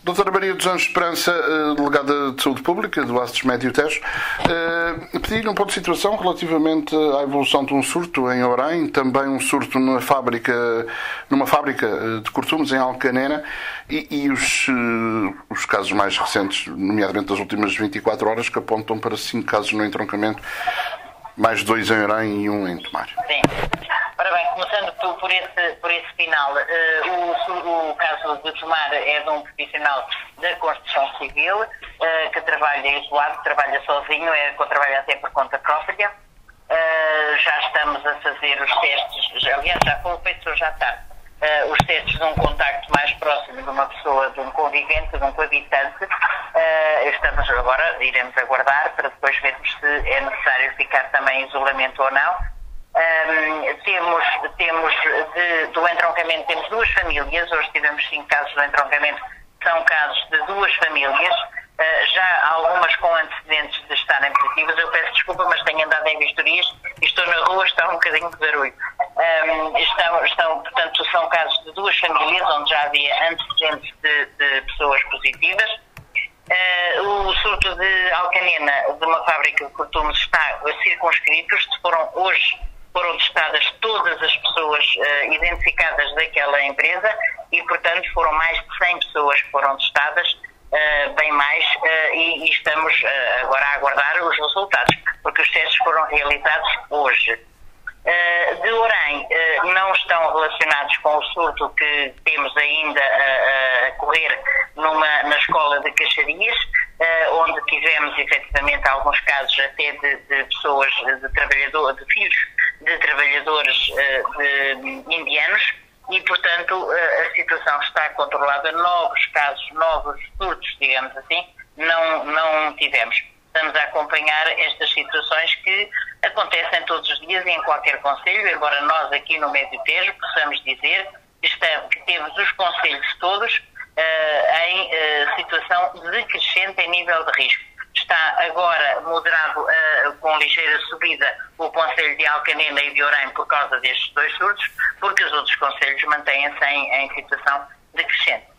Doutora Maria dos Anjos Esperança, delegada de Saúde Pública do ASTES Médio Tejo, pedi-lhe um ponto de situação relativamente à evolução de um surto em Orém, também um surto numa fábrica de cortumes em Alcanena e os casos mais recentes, nomeadamente das últimas 24 horas, que apontam para 5 casos no entroncamento, mais 2 em Orém e 1 em Tomar. Sim. Ora bem, começando por esse final, o caso de Tomar é de um profissional da construção civil que trabalha isolado, trabalha sozinho, trabalha até por conta própria. Já estamos a fazer os testes, aliás já foi feito, já está, os testes de um contacto mais próximo de uma pessoa, de um convivente, de um coabitante. Iremos aguardar para depois vermos se é necessário ficar também em isolamento ou não. Do entroncamento temos 2 famílias, hoje tivemos 5 casos do entroncamento, são casos de 2 famílias, já algumas com antecedentes de estarem positivas. Eu peço desculpa, mas tenho andado em vistorias e estou na rua, está um bocadinho de barulho. Portanto, são casos de 2 famílias onde já havia antecedentes de pessoas positivas. O surto de Alcanena, de uma fábrica de cortumes, está circunscrito. Foram testadas todas as pessoas identificadas daquela empresa e, portanto, foram mais de 100 pessoas que foram testadas, bem mais, e estamos agora a aguardar os resultados, porque os testes foram realizados hoje. De Orém, não estão relacionados com o surto que temos ainda a correr na escola de Caxarias, onde tivemos efetivamente alguns casos até de pessoas, de filhos de trabalhadores indianos e, portanto, a situação está controlada. Novos casos, novos surtos, digamos assim, não tivemos. Estamos a acompanhar estas situações que acontecem todos os dias em qualquer concelho, embora nós aqui no Médio Tejo possamos dizer que temos os concelhos todos em situação decrescente em nível de risco. Está agora moderado, com ligeira subida, o concelho de Alcanena e de Orém por causa destes 2 surtos, porque os outros concelhos mantêm-se em situação decrescente.